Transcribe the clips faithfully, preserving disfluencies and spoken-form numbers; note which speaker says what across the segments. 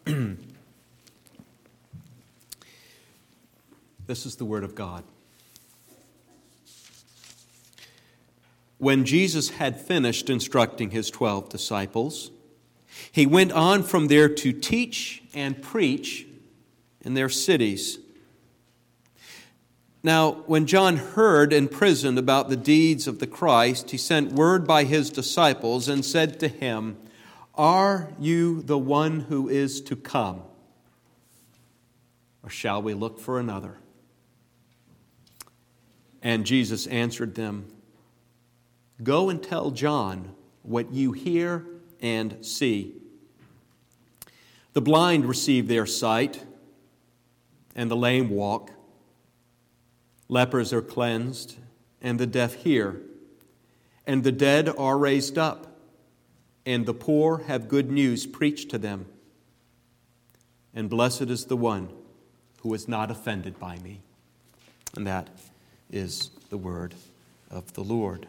Speaker 1: This is the word of God. When Jesus had finished instructing his twelve disciples, he went on from there to teach and preach in their cities. Now, when John heard in prison about the deeds of the Christ, he sent word by his disciples and said to him, "Are you the one who is to come, or shall we look for another?" And Jesus answered them, "Go and tell John what you hear and see. The blind receive their sight, and the lame walk. Lepers are cleansed, and the deaf hear, and the dead are raised up, and the poor have good news preached to them. And blessed is the one who is not offended by me." And that is the word of the Lord.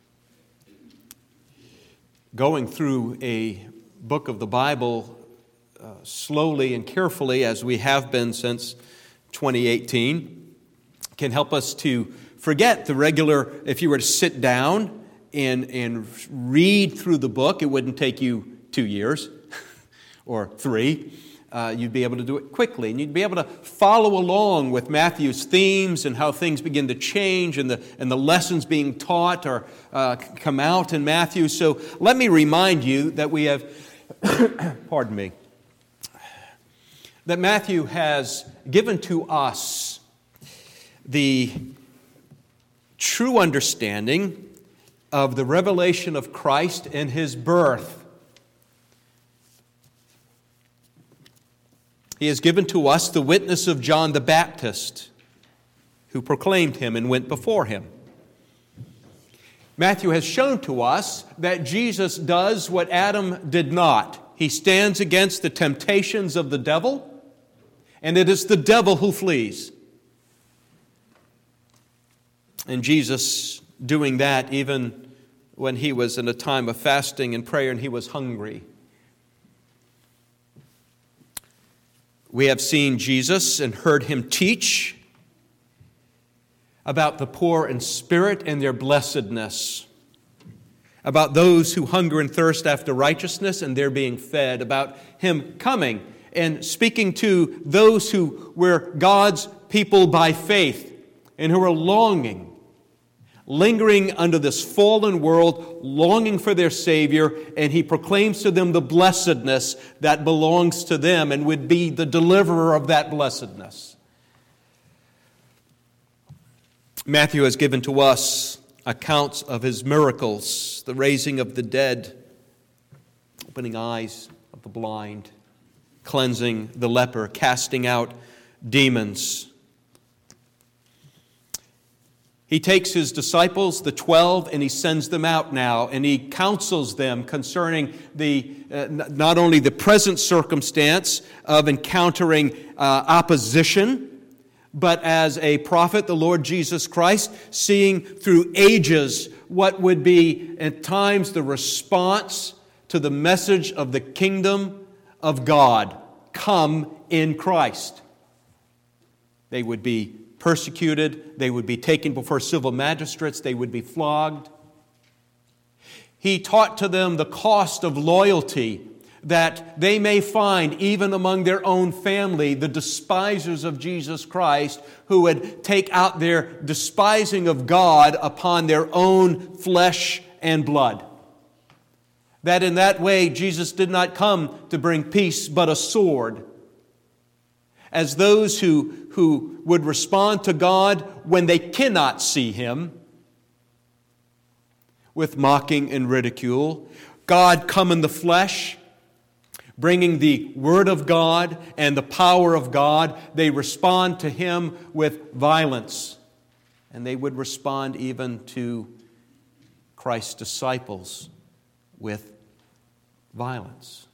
Speaker 1: Going through a book of the Bible uh, slowly and carefully, as we have been since twenty eighteen, can help us to forget the regular, if you were to sit down and, and read through the book, it wouldn't take you two years or three. Uh, you'd be able to do it quickly, and you'd be able to follow along with Matthew's themes and how things begin to change and the, and the lessons being taught or uh, come out in Matthew. So let me remind you that we have, pardon me, that Matthew has given to us the true understanding of the revelation of Christ and his birth. He has given to us the witness of John the Baptist, who proclaimed him and went before him. Matthew has shown to us that Jesus does what Adam did not. He stands against the temptations of the devil, and it is the devil who flees. And Jesus doing that even when he was in a time of fasting and prayer and he was hungry. We have seen Jesus and heard him teach about the poor in spirit and their blessedness, about those who hunger and thirst after righteousness and they're being fed, about him coming and speaking to those who were God's people by faith and who are longing, lingering under this fallen world, longing for their Savior, and he proclaims to them the blessedness that belongs to them and would be the deliverer of that blessedness. Matthew has given to us accounts of his miracles, the raising of the dead, opening eyes of the blind, cleansing the leper, casting out demons. He takes his disciples, the twelve, and he sends them out now, and he counsels them concerning the uh, not only the present circumstance of encountering uh, opposition, but as a prophet, the Lord Jesus Christ, seeing through ages what would be at times the response to the message of the kingdom of God, come in Christ. They would be persecuted, they would be taken before civil magistrates, they would be flogged. He taught to them the cost of loyalty that they may find even among their own family, the despisers of Jesus Christ, who would take out their despising of God upon their own flesh and blood. That in that way, Jesus did not come to bring peace, but a sword. As those who, who would respond to God when they cannot see Him, with mocking and ridicule, God come in the flesh, bringing the Word of God and the power of God, they respond to Him with violence. And they would respond even to Christ's disciples with violence.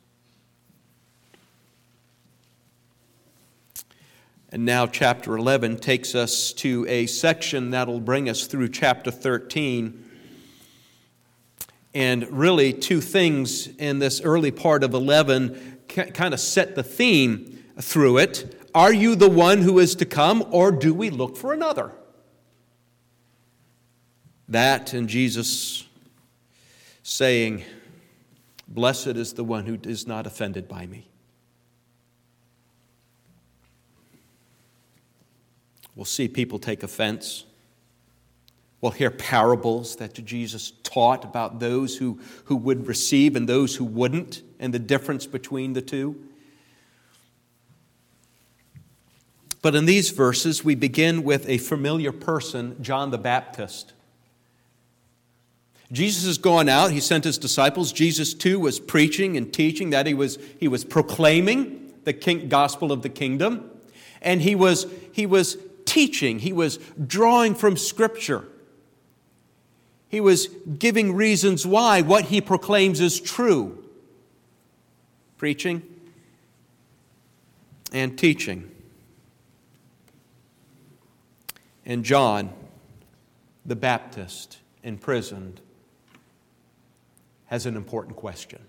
Speaker 1: And now chapter eleven takes us to a section that'll bring us through chapter thirteen. And really two things in this early part of eleven kind of set the theme through it. Are you the one who is to come, or do we look for another? That and Jesus saying, blessed is the one who is not offended by me. We'll see people take offense. We'll hear parables that Jesus taught about those who, who would receive and those who wouldn't, and the difference between the two. But in these verses, we begin with a familiar person, John the Baptist. Jesus has gone out. He sent his disciples. Jesus, too, was preaching and teaching, that he was, he was proclaiming the king, gospel of the kingdom. And he was, he was teaching. He was drawing from Scripture. He was giving reasons why what he proclaims is true. Preaching and teaching. And John, the Baptist, imprisoned, has an important question.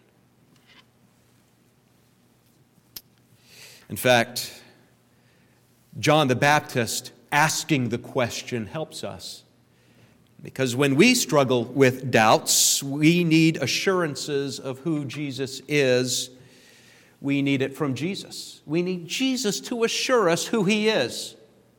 Speaker 1: In fact, John the Baptist asking the question helps us. Because when we struggle with doubts, we need assurances of who Jesus is. We need it from Jesus. We need Jesus to assure us who He is.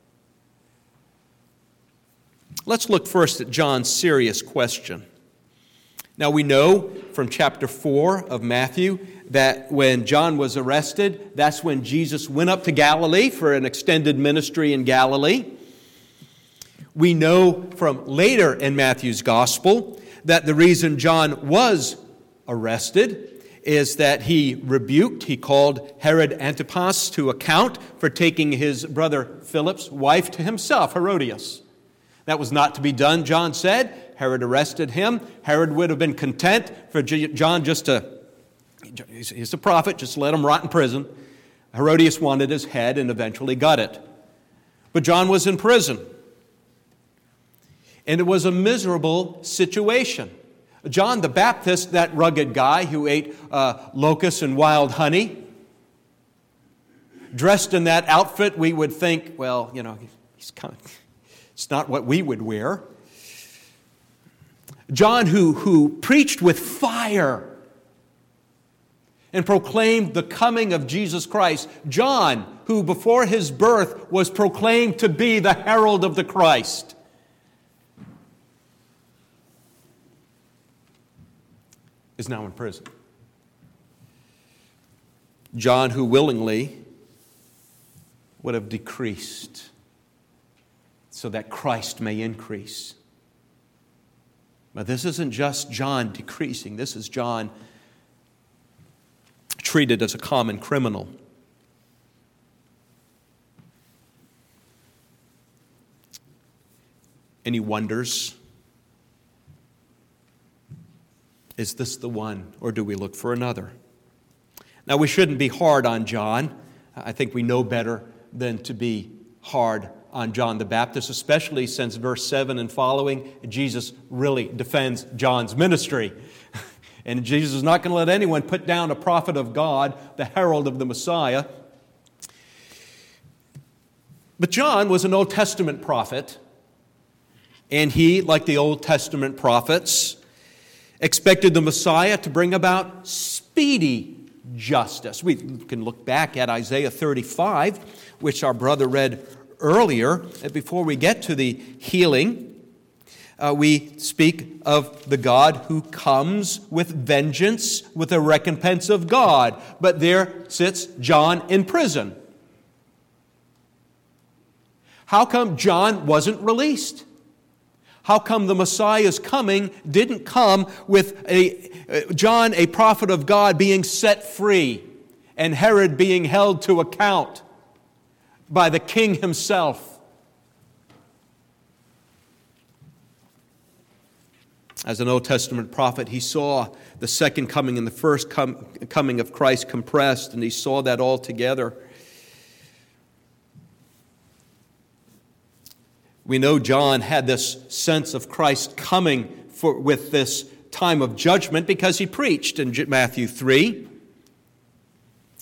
Speaker 1: Let's look first at John's serious question. Now we know from chapter four of Matthew that when John was arrested, that's when Jesus went up to Galilee for an extended ministry in Galilee. We know from later in Matthew's gospel that the reason John was arrested is that he rebuked, he called Herod Antipas to account for taking his brother Philip's wife to himself, Herodias. That was not to be done, John said. Herod arrested him. Herod would have been content for John just to, he's a prophet, just let him rot in prison. Herodias wanted his head and eventually got it. But John was in prison. And it was a miserable situation. John the Baptist, that rugged guy who ate uh, locusts and wild honey, dressed in that outfit, we would think, well, you know, he's kind of, it's not what we would wear. John, who, who preached with fire and proclaimed the coming of Jesus Christ. John, who before his birth was proclaimed to be the herald of the Christ. Is now in prison. John, who willingly would have decreased so that Christ may increase. But this isn't just John decreasing. This is John treated as a common criminal. And he wonders, is this the one, or do we look for another? Now, we shouldn't be hard on John. I think we know better than to be hard on John the Baptist, especially since verse seven and following, Jesus really defends John's ministry. And Jesus is not going to let anyone put down a prophet of God, the herald of the Messiah. But John was an Old Testament prophet, and he, like the Old Testament prophets, expected the Messiah to bring about speedy justice. We can look back at Isaiah thirty-five, which our brother read earlier. Before we get to the healing, uh, we speak of the God who comes with vengeance, with a recompense of God. But there sits John in prison. How come John wasn't released? How come the Messiah's coming didn't come with a uh, John, a prophet of God, being set free and Herod being held to account by the king himself? As an Old Testament prophet, he saw the second coming and the first com- coming of Christ compressed, and he saw that all together. We know John had this sense of Christ coming for, with this time of judgment because he preached in Matthew three.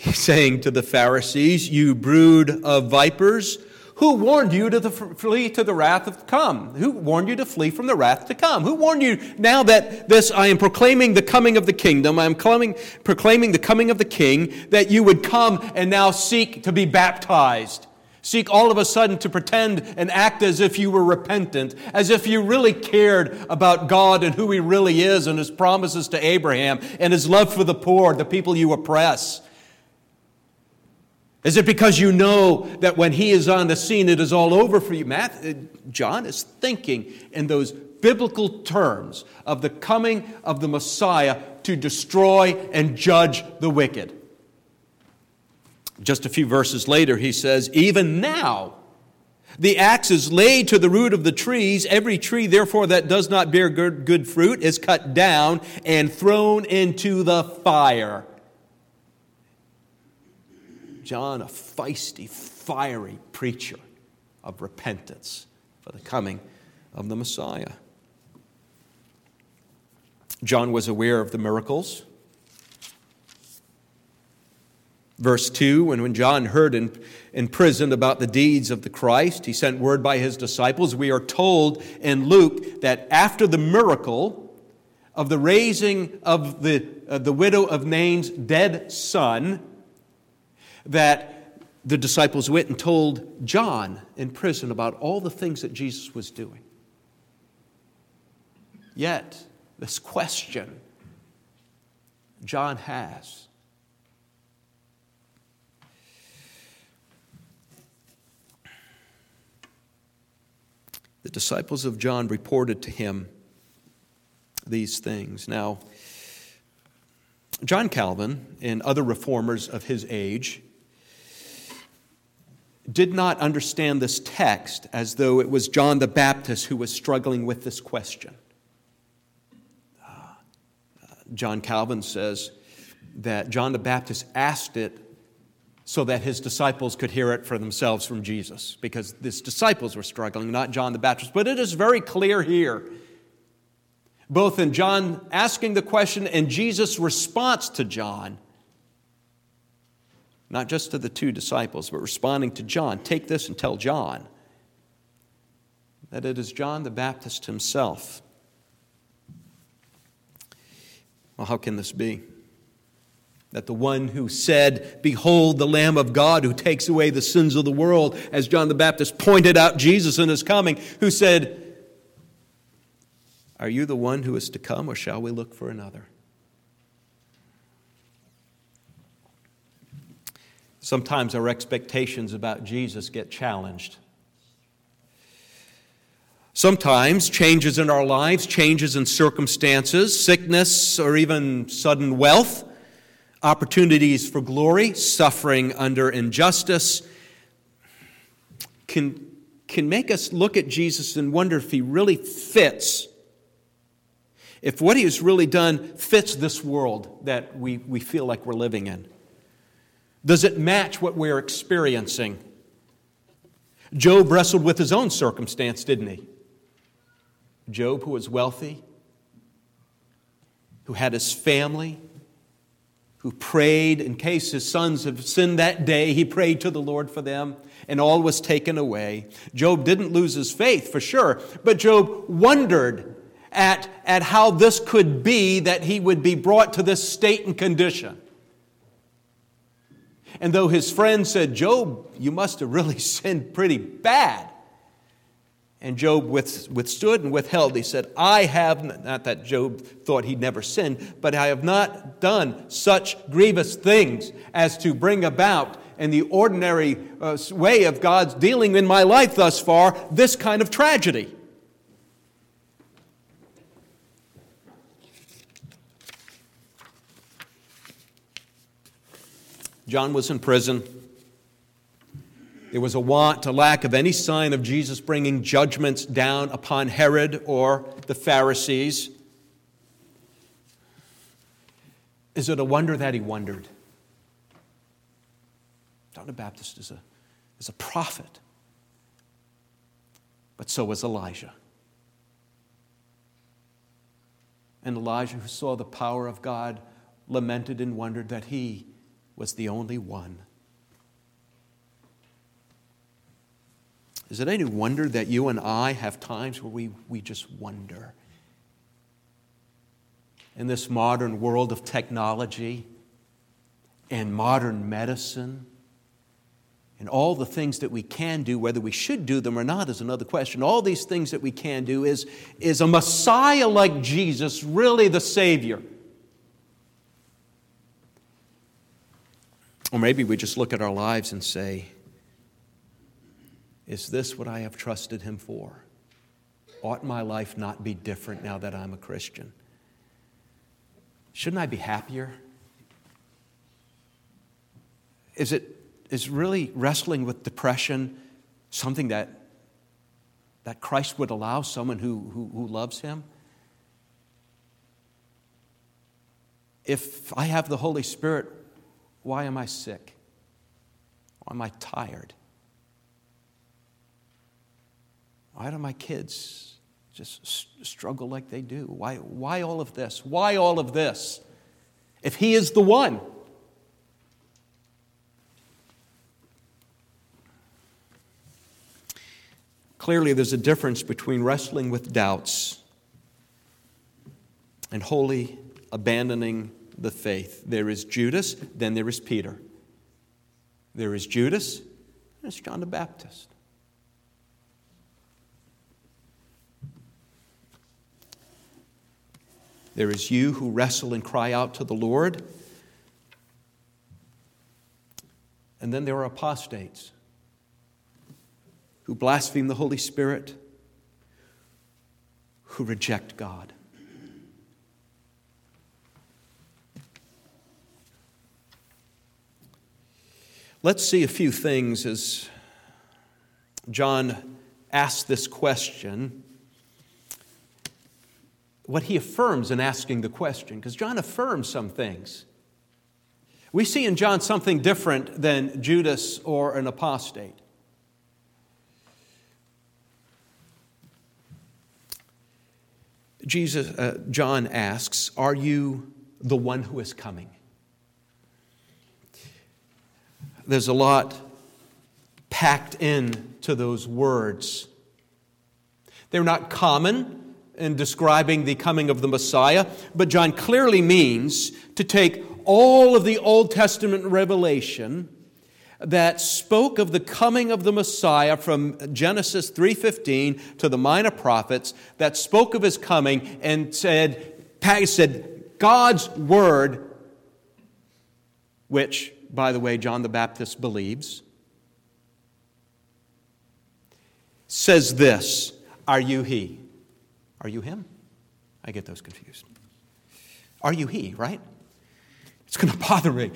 Speaker 1: saying to the Pharisees, "You brood of vipers, who warned you to the, flee to the wrath to come? Who warned you to flee from the wrath to come? Who warned you now that this, I am proclaiming the coming of the kingdom, I am coming, proclaiming the coming of the king, that you would come and now seek to be baptized? Seek all of a sudden to pretend and act as if you were repentant, as if you really cared about God and who He really is and His promises to Abraham and His love for the poor, the people you oppress. Is it because you know that when He is on the scene, it is all over for you?" Matthew, John is thinking in those biblical terms of the coming of the Messiah to destroy and judge the wicked. Just a few verses later, he says, "Even now the axe is laid to the root of the trees. Every tree, therefore, that does not bear good, good fruit is cut down and thrown into the fire." John, a feisty, fiery preacher of repentance for the coming of the Messiah. John was aware of the miracles. Verse two, when, when John heard in, in prison about the deeds of the Christ, he sent word by his disciples. We are told in Luke that after the miracle of the raising of the, uh, the widow of Nain's dead son, that the disciples went and told John in prison about all the things that Jesus was doing. Yet, this question John has. The disciples of John reported to him these things. Now, John Calvin and other reformers of his age did not understand this text as though it was John the Baptist who was struggling with this question. Uh, John Calvin says that John the Baptist asked it so that his disciples could hear it for themselves from Jesus, because his disciples were struggling, not John the Baptist. But it is very clear here, both in John asking the question and Jesus' response to John, not just to the two disciples, but responding to John. Take this and tell John that it is John the Baptist himself. Well, how can this be? That the one who said, "Behold the Lamb of God who takes away the sins of the world," as John the Baptist pointed out Jesus in his coming, who said, "Are you the one who is to come, or shall we look for another?" Sometimes our expectations about Jesus get challenged. Sometimes changes in our lives, changes in circumstances, sickness, or even sudden wealth, opportunities for glory, suffering under injustice, can, can make us look at Jesus and wonder if He really fits, if what He has really done fits this world that we, we feel like we're living in. Does it match what we're experiencing? Job wrestled with his own circumstance, didn't he? Job, who was wealthy, who had his family, who prayed in case his sons have sinned that day. He prayed to the Lord for them, and all was taken away. Job didn't lose his faith, for sure, but Job wondered at, at how this could be that he would be brought to this state and condition. And though his friends said, "Job, you must have really sinned pretty bad," and Job withstood and withheld, he said, "I have," not that Job thought he'd never sinned, "but I have not done such grievous things as to bring about in the ordinary uh, way of God's dealing in my life thus far this kind of tragedy." John was in prison. There was a want, a lack of any sign of Jesus bringing judgments down upon Herod or the Pharisees. Is it a wonder that he wondered? John the Baptist is a, is a prophet, but so was Elijah. And Elijah, who saw the power of God, lamented and wondered that he was the only one. Is it any wonder that you and I have times where we, we just wonder? In this modern world of technology and modern medicine and all the things that we can do, whether we should do them or not is another question. All these things that we can do, is, is a Messiah like Jesus really the Savior? Or maybe we just look at our lives and say, is this what I have trusted Him for? Ought my life not be different now that I'm a Christian? Shouldn't I be happier? Is it is really wrestling with depression something that, that Christ would allow someone who, who, who loves Him? If I have the Holy Spirit, why am I sick? Why am I tired? Why do my kids just struggle like they do? Why, why all of this? Why all of this? If He is the one. Clearly, there's a difference between wrestling with doubts and wholly abandoning the faith. There is Judas, then there is Peter. There is Judas, and there's John the Baptist. There is you who wrestle and cry out to the Lord. And then there are apostates who blaspheme the Holy Spirit, who reject God. Let's see a few things as John asks this question, what he affirms in asking the question, because John affirms some things. We see in John something different than Judas or an apostate. Jesus, uh, John asks, are you the one who is coming? There's a lot packed into those words. They're not common in describing the coming of the Messiah, but John clearly means to take all of the Old Testament revelation that spoke of the coming of the Messiah from Genesis three fifteen to the minor prophets, that spoke of His coming and said, said God's Word, which, by the way, John the Baptist believes, says this, are you He? Are you Him? I get those confused. Are you He, right? It's going to bother me.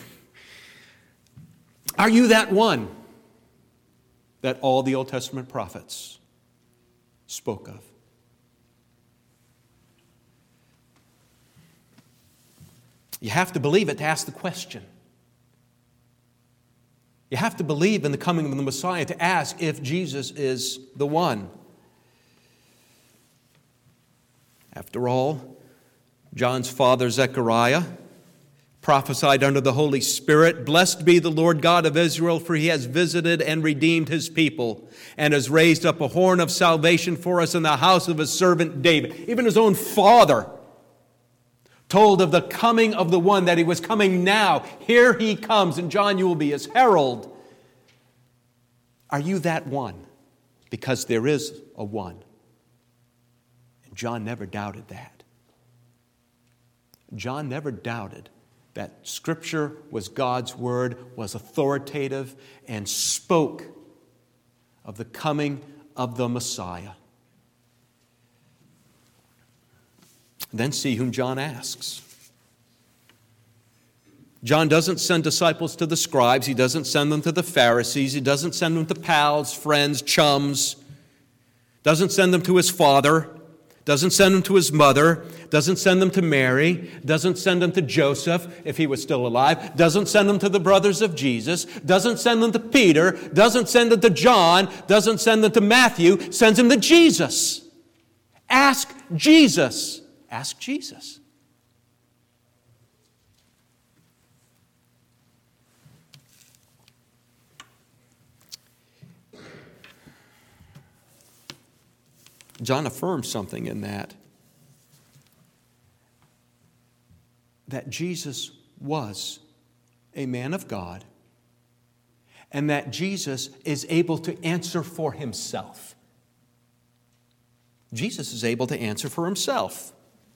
Speaker 1: Are you that one that all the Old Testament prophets spoke of? You have to believe it to ask the question. You have to believe in the coming of the Messiah to ask if Jesus is the one. After all, John's father Zechariah prophesied under the Holy Spirit, blessed be the Lord God of Israel, for He has visited and redeemed His people and has raised up a horn of salvation for us in the house of His servant David. Even His own father told of the coming of the one, that He was coming now. Here He comes, and John, you will be His herald. Are you that one? Because there is a one. And John never doubted that. John never doubted that Scripture was God's Word, was authoritative, and spoke of the coming of the Messiah. Then see whom John asks. John doesn't send disciples to the scribes. He doesn't send them to the Pharisees. He doesn't send them to pals, friends, chums. Doesn't send them to his father. Doesn't send them to his mother. Doesn't send them to Mary. Doesn't send them to Joseph, if he was still alive. Doesn't send them to the brothers of Jesus. Doesn't send them to Peter. Doesn't send them to John. Doesn't send them to Matthew. Sends them to Jesus. Ask Jesus. Ask Jesus. John affirms something in that. That Jesus was a man of God, and that Jesus is able to answer for himself. Jesus is able to answer for himself.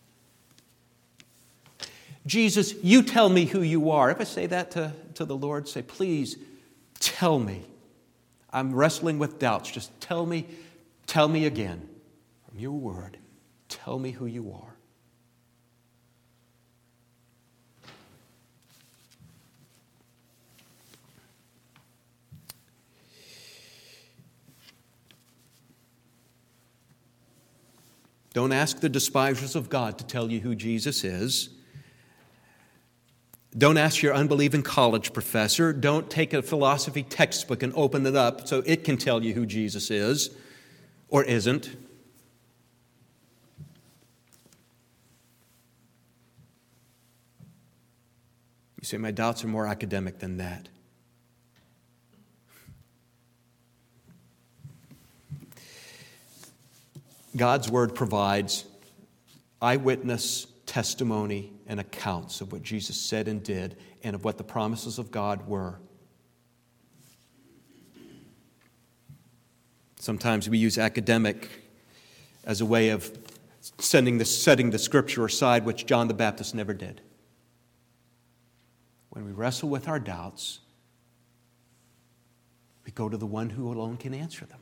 Speaker 1: Jesus, you tell me who you are. If I say that to, to the Lord, say, please tell me. I'm wrestling with doubts. Just tell me, tell me again from your word. Tell me who you are. Don't ask the despisers of God to tell you who Jesus is. Don't ask your unbelieving college professor. Don't take a philosophy textbook and open it up so it can tell you who Jesus is or isn't. You say, my doubts are more academic than that. God's Word provides eyewitness testimony and accounts of what Jesus said and did and of what the promises of God were. Sometimes we use academic as a way of sending the, setting the Scripture aside, which John the Baptist never did. When we wrestle with our doubts, we go to the one who alone can answer them.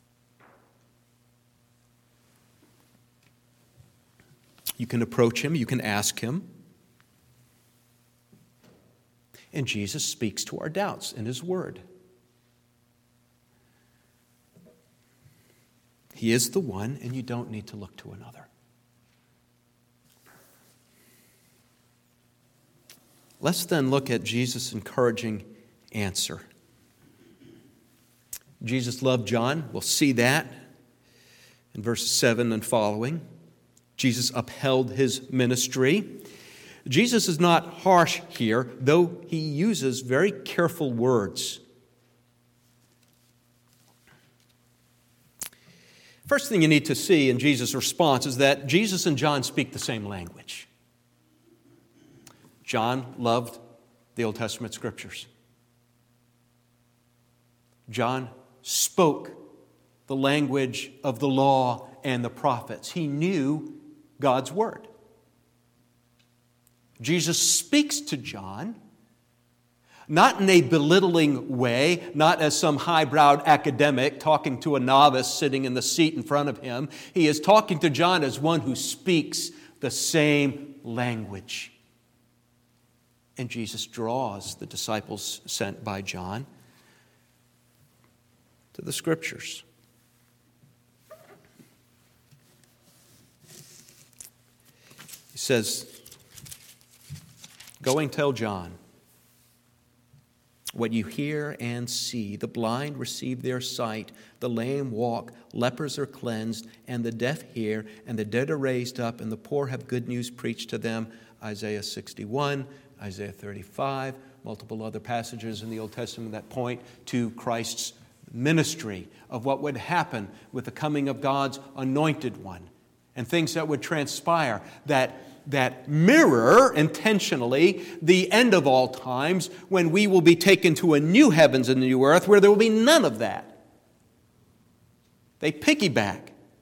Speaker 1: You can approach him, you can ask him. And Jesus speaks to our doubts in his word. He is the one, and you don't need to look to another. Let's then look at Jesus' encouraging answer. Jesus loved John. We'll see that in verses seven and following. Jesus upheld his ministry. Jesus is not harsh here, though he uses very careful words. First thing you need to see in Jesus' response is that Jesus and John speak the same language. John loved the Old Testament Scriptures. John spoke the language of the law and the prophets. He knew God's Word. Jesus speaks to John, not in a belittling way, not as some high-browed academic talking to a novice sitting in the seat in front of him. He is talking to John as one who speaks the same language. And Jesus draws the disciples sent by John to the Scriptures. He says, go and tell John what you hear and see. The blind receive their sight, the lame walk, lepers are cleansed, and the deaf hear, and the dead are raised up, and the poor have good news preached to them. Isaiah sixty-one, Isaiah thirty-five, multiple other passages in the Old Testament that point to Christ's ministry of what would happen with the coming of God's anointed one, and things that would transpire that that mirror intentionally the end of all times, when we will be taken to a new heavens and a new earth where there will be none of that. They piggyback.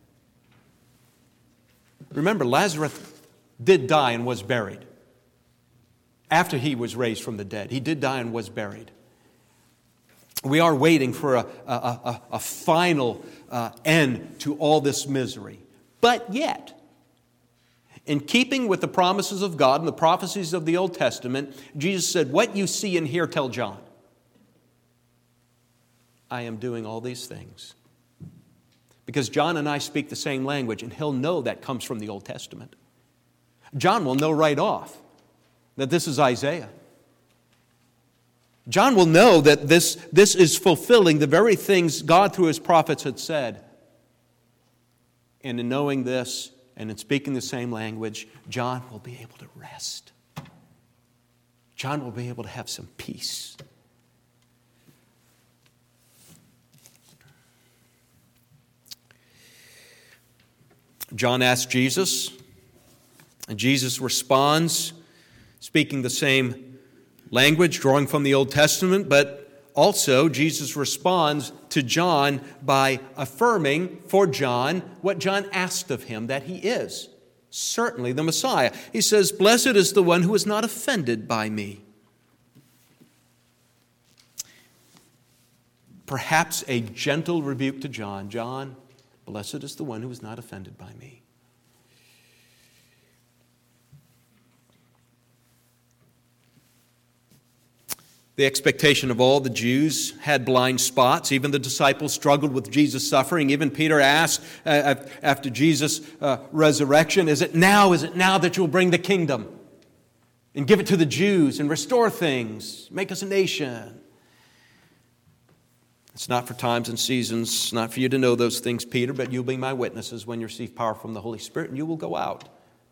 Speaker 1: Remember, Lazarus did die and was buried. After he was raised from the dead, he did die and was buried. We are waiting for a, a, a, a final uh, end to all this misery. But yet, in keeping with the promises of God and the prophecies of the Old Testament, Jesus said, what you see and hear, tell John. I am doing all these things. Because John and I speak the same language, and he'll know that comes from the Old Testament. John will know right off that this is Isaiah. John will know that this, this is fulfilling the very things God through his prophets had said. And in knowing this, and in speaking the same language, John will be able to rest. John will be able to have some peace. John asks Jesus, and Jesus responds, speaking the same language, drawing from the Old Testament, but also Jesus responds to John by affirming for John what John asked of him, that he is certainly the Messiah. He says, "Blessed is the one who is not offended by me." Perhaps a gentle rebuke to John. John, blessed is the one who is not offended by me. The expectation of all the Jews had blind spots. Even the disciples struggled with Jesus' suffering. Even Peter asked uh, after Jesus' uh, resurrection, is it now, is it now that you'll bring the kingdom and give it to the Jews and restore things, make us a nation? It's not for times and seasons, not for you to know those things, Peter, but you'll be my witnesses when you receive power from the Holy Spirit, and you will go out.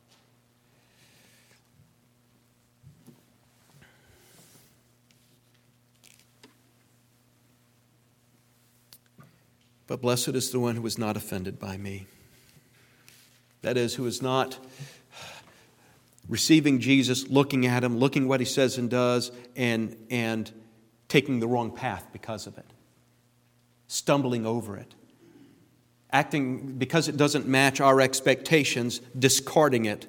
Speaker 1: But blessed is the one who is not offended by me. That is, who is not receiving Jesus, looking at him, looking what he says and does, and, and taking the wrong path because of it. Stumbling over it. Acting, because it doesn't match our expectations, discarding it.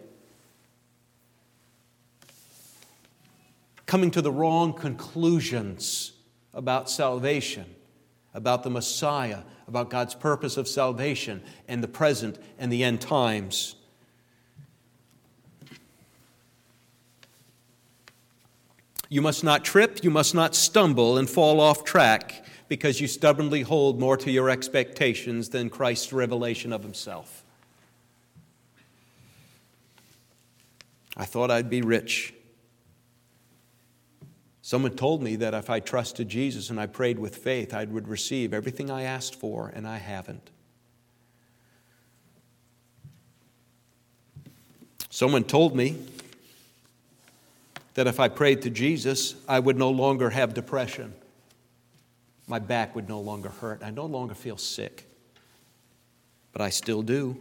Speaker 1: Coming to the wrong conclusions about salvation, about the Messiah, about God's purpose of salvation and the present and the end times. You must not trip, you must not stumble and fall off track because you stubbornly hold more to your expectations than Christ's revelation of himself. I thought I'd be rich. Someone told me that if I trusted Jesus and I prayed with faith, I would receive everything I asked for, and I haven't. Someone told me that if I prayed to Jesus, I would no longer have depression. My back would no longer hurt. I no longer feel sick. But I still do.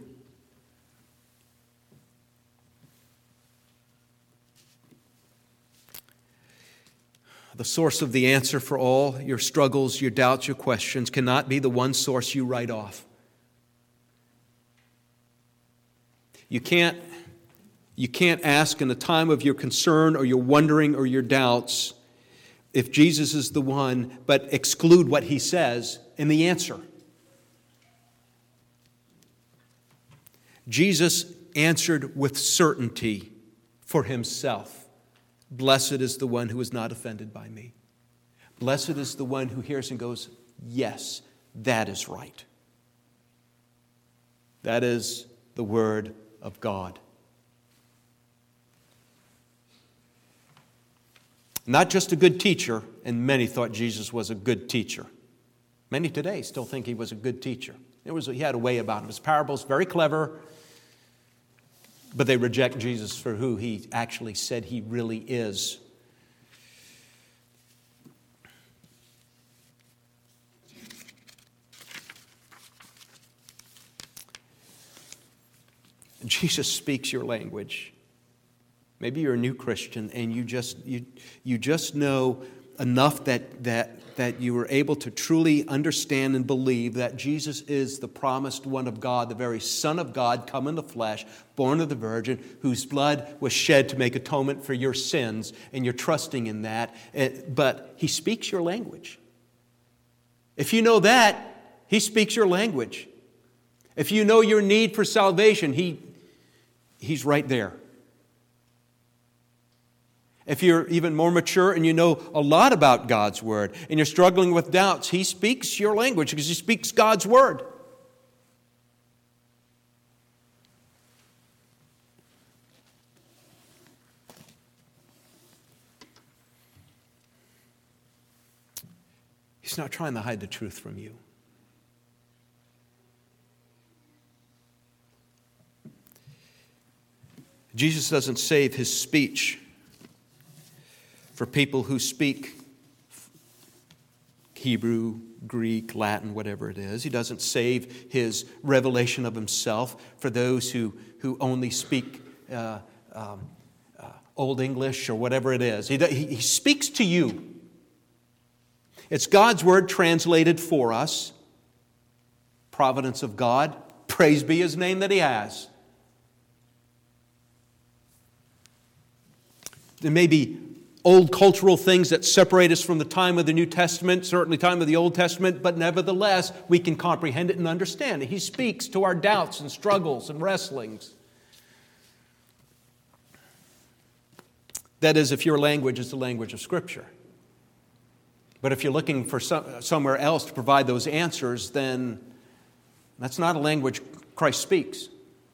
Speaker 1: The source of the answer for all your struggles, your doubts, your questions cannot be the one source you write off. You can't, you can't ask in a time of your concern or your wondering or your doubts if Jesus is the one, but exclude what he says in the answer. Jesus answered with certainty for himself. Blessed is the one who is not offended by me. Blessed is the one who hears and goes, yes, that is right. That is the word of God. Not just a good teacher, and many thought Jesus was a good teacher. Many today still think he was a good teacher. It was, he had a way about him. His parables, very clever, but they reject Jesus for who he actually said he really is. Jesus speaks your language. Maybe you're a new Christian and you just you you just know enough that that that you were able to truly understand and believe that Jesus is the promised one of God, the very Son of God, come in the flesh, born of the Virgin, whose blood was shed to make atonement for your sins, and you're trusting in that. But he speaks your language. If you know that, he speaks your language. If you know your need for salvation, he he's right there. If you're even more mature and you know a lot about God's Word and you're struggling with doubts, he speaks your language because he speaks God's Word. He's not trying to hide the truth from you. Jesus doesn't save his speech for people who speak. Hebrew, Greek, Latin, whatever it is. He doesn't save his revelation of himself for those who, who only speak uh, um, uh, Old English or whatever it is. He, he, he speaks to you. It's God's word translated for us. Providence of God. Praise be his name that he has. There may be old cultural things that separate us from the time of the New Testament, certainly time of the Old Testament, but nevertheless, we can comprehend it and understand it. He speaks to our doubts and struggles and wrestlings. That is, if your language is the language of Scripture. But if you're looking for some, somewhere else to provide those answers, then that's not a language Christ speaks.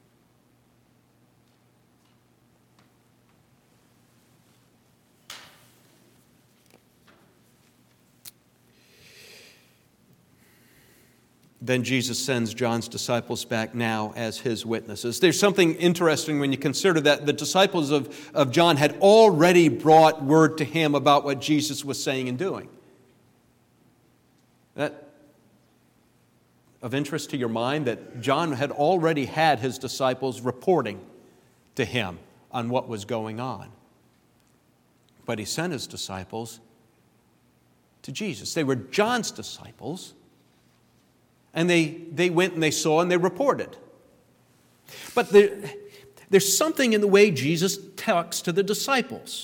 Speaker 1: Then Jesus sends John's disciples back now as his witnesses. There's something interesting when you consider that the disciples of, of John had already brought word to him about what Jesus was saying and doing. That of interest to your mind that John had already had his disciples reporting to him on what was going on. But he sent his disciples to Jesus. They were John's disciples. And they, they went and they saw and they reported. But there, there's something in the way Jesus talks to the disciples.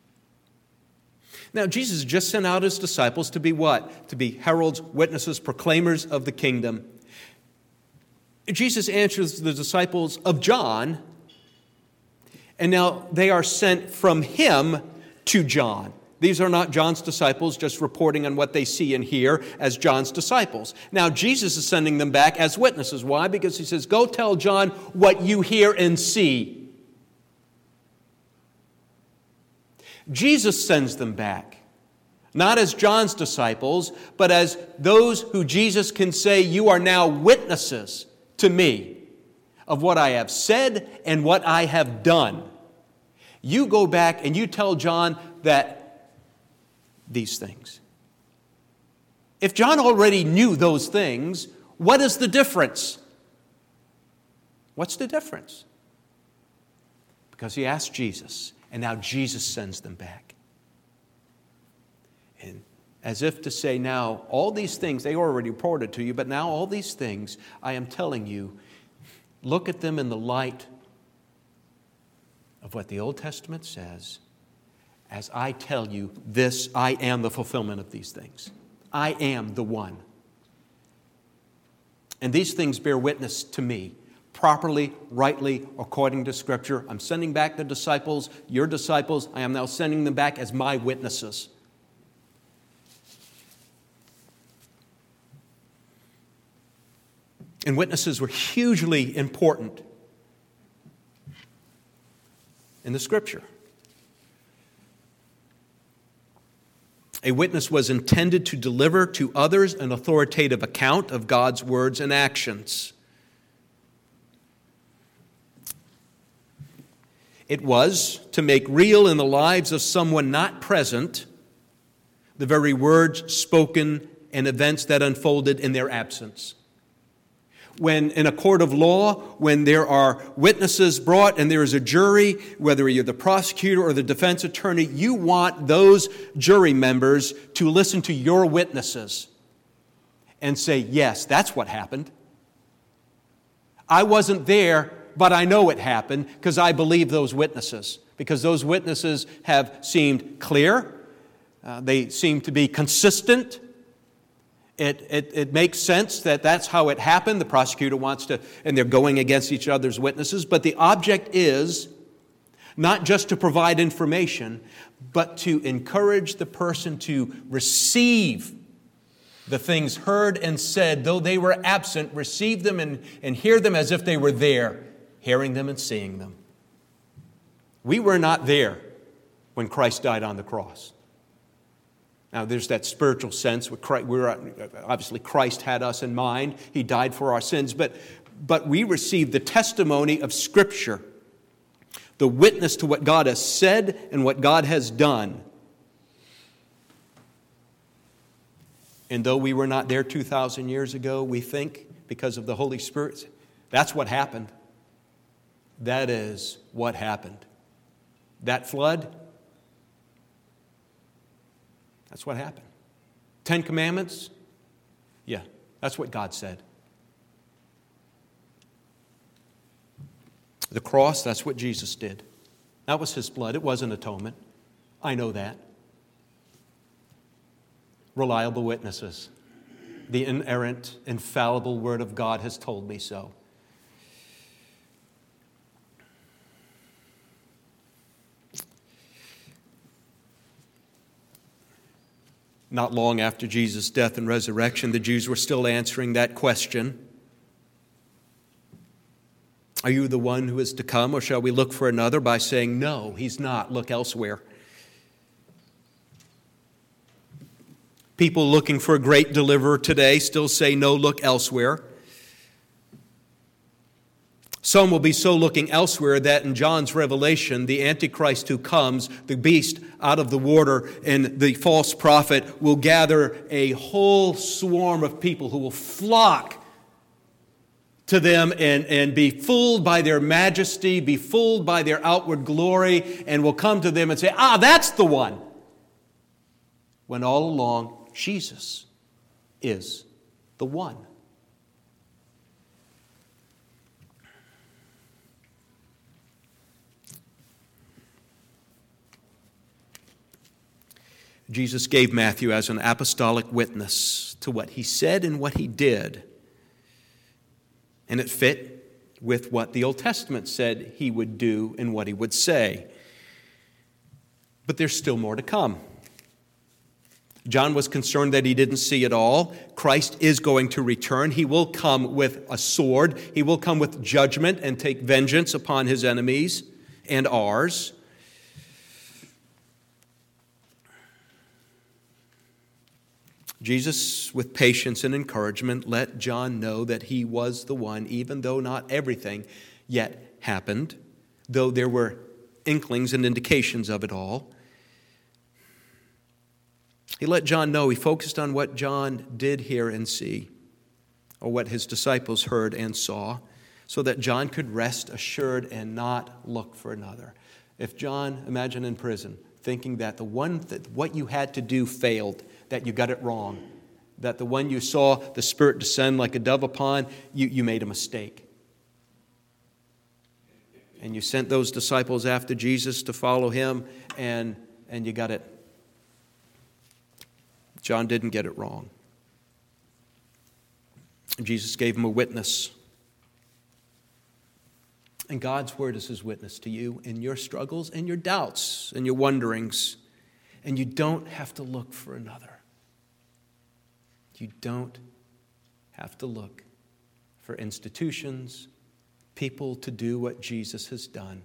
Speaker 1: Now, Jesus just sent out his disciples to be what? To be heralds, witnesses, proclaimers of the kingdom. Jesus answers the disciples of John, and now they are sent from him to John. These are not John's disciples just reporting on what they see and hear as John's disciples. Now, Jesus is sending them back as witnesses. Why? Because he says, go tell John what you hear and see. Jesus sends them back, not as John's disciples, but as those who Jesus can say, you are now witnesses to me of what I have said and what I have done. You go back and you tell John that these things. If John already knew those things, what is the difference? What's the difference? Because he asked Jesus, and now Jesus sends them back. And as if to say, now, all these things, they already reported to you, but now all these things, I am telling you, look at them in the light of what the Old Testament says. As I tell you this, I am the fulfillment of these things. I am the one. And these things bear witness to me, properly, rightly, according to Scripture. I'm sending back the disciples, your disciples. I am now sending them back as my witnesses. And witnesses were hugely important in the Scripture. A witness was intended to deliver to others an authoritative account of God's words and actions. It was to make real in the lives of someone not present the very words spoken and events that unfolded in their absence. When in a court of law, when there are witnesses brought and there is a jury, whether you're the prosecutor or the defense attorney, you want those jury members to listen to your witnesses and say, yes, that's what happened. I wasn't there, but I know it happened because I believe those witnesses, because those witnesses have seemed clear, uh, they seem to be consistent. It, it, it makes sense that that's how it happened. The prosecutor wants to, and they're going against each other's witnesses. But the object is not just to provide information, but to encourage the person to receive the things heard and said, though they were absent, receive them and, and hear them as if they were there, hearing them and seeing them. We were not there when Christ died on the cross. Now, there's that spiritual sense. We're, obviously, Christ had us in mind. He died for our sins. But, but we receive the testimony of Scripture, the witness to what God has said and what God has done. And though we were not there two thousand years ago, we think, because of the Holy Spirit, that's what happened. That is what happened. That flood, that's what happened. Ten Commandments, yeah, that's what God said. The cross, that's what Jesus did. That was His blood. It wasn't atonement. I know that. Reliable witnesses. The inerrant, infallible Word of God has told me so. Not long after Jesus' death and resurrection, the Jews were still answering that question. Are you the one who is to come, or shall we look for another? By saying, no, He's not. Look elsewhere. People looking for a great deliverer today still say, no, look elsewhere. Some will be so looking elsewhere that in John's revelation, the Antichrist who comes, the beast out of the water, and the false prophet will gather a whole swarm of people who will flock to them and, and be fooled by their majesty, be fooled by their outward glory, and will come to them and say, ah, that's the one. When all along, Jesus is the one. Jesus gave Matthew as an apostolic witness to what he said and what he did. And it fit with what the Old Testament said he would do and what he would say. But there's still more to come. John was concerned that he didn't see it all. Christ is going to return. He will come with a sword. He will come with judgment and take vengeance upon his enemies and ours. Jesus, with patience and encouragement, let John know that he was the one, even though not everything yet happened, though there were inklings and indications of it all. He let John know, he focused on what John did hear and see, or what his disciples heard and saw, so that John could rest assured and not look for another. If John, imagine in prison, thinking that the one that what you had to do failed, that you got it wrong, that the one you saw the Spirit descend like a dove upon, you, you made a mistake. And you sent those disciples after Jesus to follow him, and, and you got it. John didn't get it wrong. Jesus gave him a witness. And God's word is his witness to you in your struggles and your doubts and your wonderings. And you don't have to look for another. You don't have to look for institutions, people to do what Jesus has done.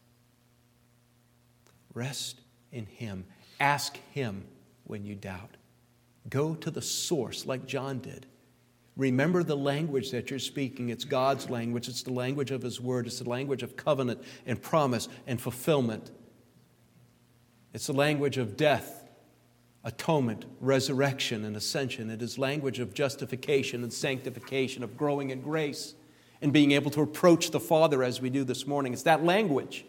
Speaker 1: Rest in him. Ask him when you doubt. Go to the source like John did. Remember the language that you're speaking. It's God's language. It's the language of his word. It's the language of covenant and promise and fulfillment. It's the language of death, atonement, resurrection, and ascension. It is language of justification and sanctification, of growing in grace and being able to approach the Father as we do this morning. It's that language.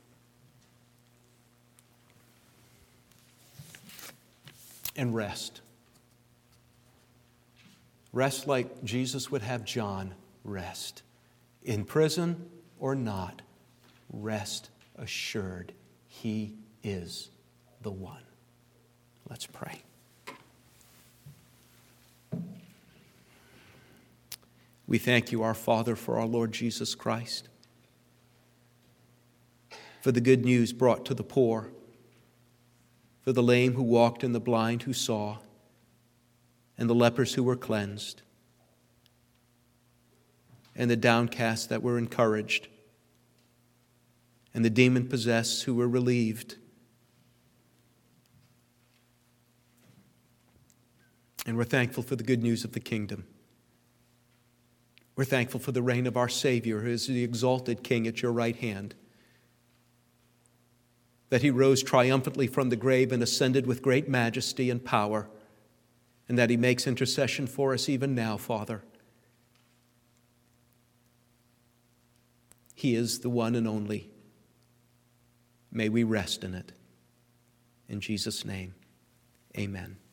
Speaker 1: And rest. Rest like Jesus would have John rest. In prison or not, rest assured he is the one. Let's pray. We thank you, our Father, for our Lord Jesus Christ, for the good news brought to the poor, for the lame who walked and the blind who saw, and the lepers who were cleansed, and the downcast that were encouraged, and the demon-possessed who were relieved. And we're thankful for the good news of the kingdom. We're thankful for the reign of our Savior, who is the exalted King at your right hand, that he rose triumphantly from the grave and ascended with great majesty and power, and that he makes intercession for us even now, Father. He is the one and only. May we rest in it. In Jesus' name, amen.